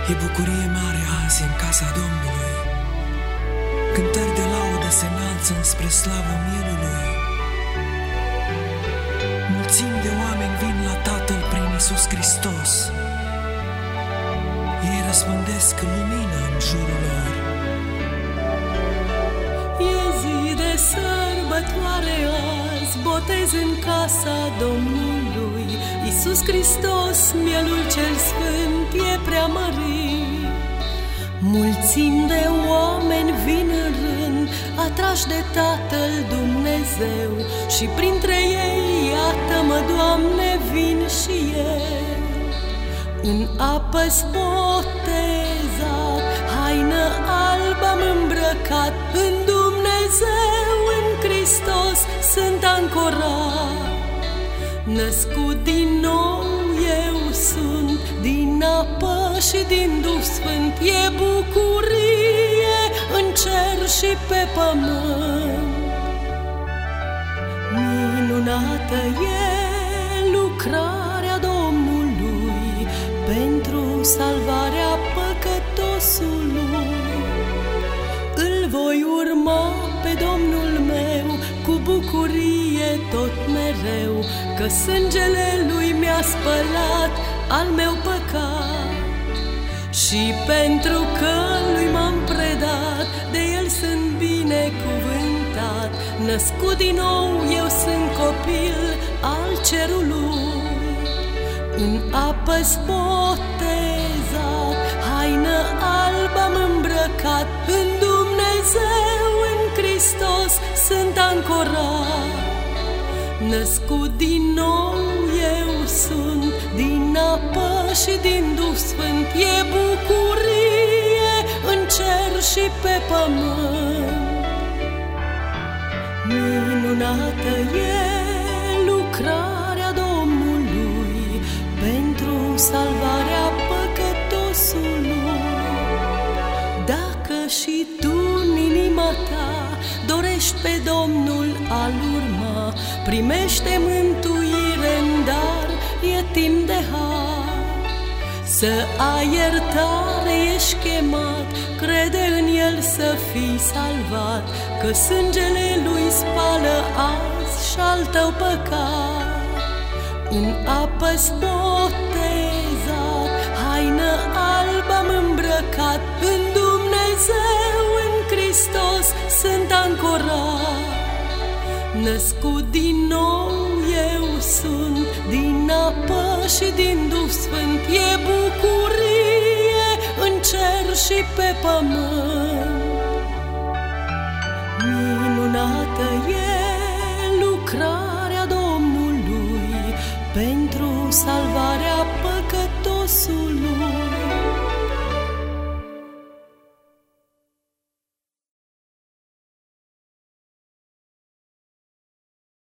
E bucurie mare azi în casa Domnului. Cântări de laudă se înalță înspre slavă Mielului. Mulțimi de oameni vin la Tatăl prin Iisus Hristos. Ei răspândesc lumină în jurul lor. E zi de sărbătoare azi, botez în casa Domnului. Iisus Hristos, Mielul cel Sfânt, e preamărit. Mulțimi de oameni vin în rând, atrași de Tatăl Dumnezeu, și printre ei, iată-mă, Doamne, vin și eu. În apă-s botezat, haină albă am îmbrăcat, în Dumnezeu, în Hristos, sunt ancorat. Născut din nou eu sunt, din apă și din Duh Sfânt, e bucurie în cer și pe pământ. Minunată e lucrarea Domnului pentru salvarea păcătosului. Îl voi urma pe Domnul meu cu bucurie tot mereu, că sângele Lui mi-a spălat al meu păcat. Și pentru că Lui m-am predat, de El sunt binecuvântat. Născut din nou eu sunt copil al cerului. În apă-s botezat, haină albă am îmbrăcat, în Dumnezeu, în Hristos, sunt ancorat. Născut din nou eu sunt, din apă și din Duh Sfânt, e bucurie în cer și pe pământ. Minunată e lucrarea Domnului pentru salvarea păcătosului. Dacă și tu în inima ta dorești pe Domnul a-L urma, primește mântuire în dar, e timp de har. Să ai iertare ești chemat, crede în El să fii salvat, că sângele Lui spală azi și-al tău păcat. În apă-s botezat, haină albă am îmbrăcat, în Dumnezeu, în Hristos, sunt ancorat. Născut din nou eu sunt, din apă și din Duh Sfânt, e bucurie în cer și pe pământ. Minunată e lucrarea Domnului pentru salvarea